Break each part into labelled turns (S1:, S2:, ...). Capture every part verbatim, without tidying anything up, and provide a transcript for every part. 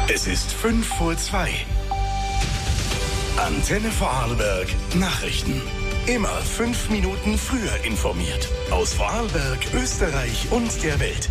S1: Es ist fünf vor zwei. Antenne Vorarlberg Nachrichten. Immer fünf Minuten früher informiert. Aus Vorarlberg, Österreich und der Welt.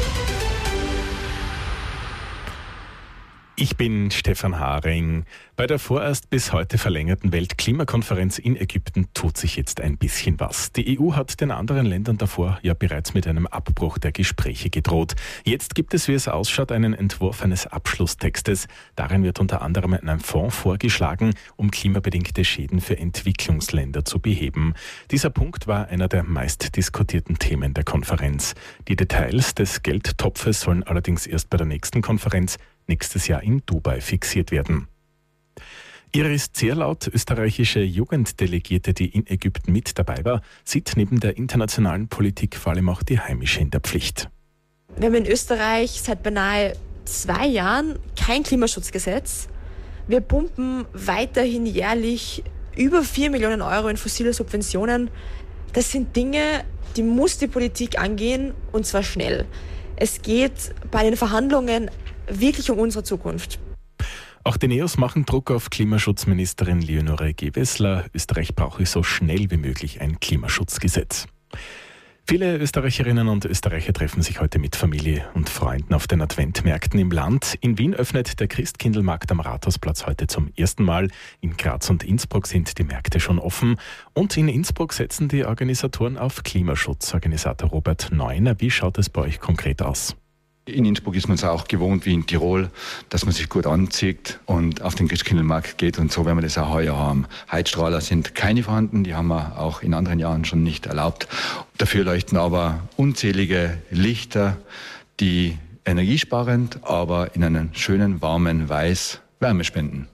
S2: Ich bin Stefan Haring. Bei der vorerst bis heute verlängerten Weltklimakonferenz in Ägypten tut sich jetzt ein bisschen was. Die E U hat den anderen Ländern davor ja bereits mit einem Abbruch der Gespräche gedroht. Jetzt gibt es, wie es ausschaut, einen Entwurf eines Abschlusstextes. Darin wird unter anderem ein Fonds vorgeschlagen, um klimabedingte Schäden für Entwicklungsländer zu beheben. Dieser Punkt war einer der meistdiskutierten Themen der Konferenz. Die Details des Geldtopfes sollen allerdings erst bei der nächsten Konferenz nächstes Jahr in Dubai fixiert werden. Iris Zierlaut, österreichische Jugenddelegierte, die in Ägypten mit dabei war, sieht neben der internationalen Politik vor allem auch die heimische in der Pflicht.
S3: Wir haben in Österreich seit beinahe zwei Jahren kein Klimaschutzgesetz. Wir pumpen weiterhin jährlich über vier Millionen Euro in fossile Subventionen. Das sind Dinge, die muss die Politik angehen, und zwar schnell. Es geht bei den Verhandlungen wirklich um unsere Zukunft.
S2: Auch die NEOS machen Druck auf Klimaschutzministerin Leonore Gewessler. Österreich brauche so schnell wie möglich ein Klimaschutzgesetz. Viele Österreicherinnen und Österreicher treffen sich heute mit Familie und Freunden auf den Adventmärkten im Land. In Wien öffnet der Christkindlmarkt am Rathausplatz heute zum ersten Mal. In Graz und Innsbruck sind die Märkte schon offen. Und in Innsbruck setzen die Organisatoren auf Klimaschutz. Organisator Robert Neuner, wie schaut es bei euch konkret aus?
S4: In Innsbruck ist man es auch gewohnt wie in Tirol, dass man sich gut anzieht und auf den Christkindlmarkt geht, und so werden wir das auch heuer haben. Heizstrahler sind keine vorhanden, die haben wir auch in anderen Jahren schon nicht erlaubt. Dafür leuchten aber unzählige Lichter, die energiesparend, aber in einem schönen, warmen Weiß Wärme spenden.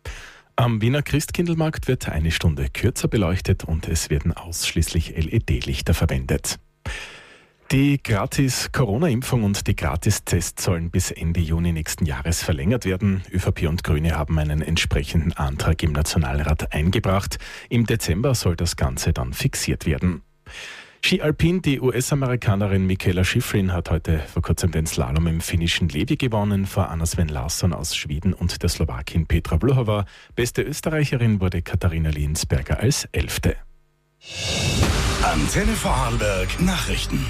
S2: Am Wiener Christkindlmarkt wird eine Stunde kürzer beleuchtet und es werden ausschließlich L E D-Lichter verwendet. Die Gratis-Corona-Impfung und die Gratis-Tests sollen bis Ende Juni nächsten Jahres verlängert werden. ÖVP und Grüne haben einen entsprechenden Antrag im Nationalrat eingebracht. Im Dezember soll das Ganze dann fixiert werden. Ski Alpin, die U S-Amerikanerin Mikaela Shiffrin hat heute vor kurzem den Slalom im finnischen Levi gewonnen, vor Anna Sven Larsson aus Schweden und der Slowakin Petra Vlhova. Beste Österreicherin wurde Katharina Liensberger als Elfte.
S1: Antenne Vorarlberg Nachrichten.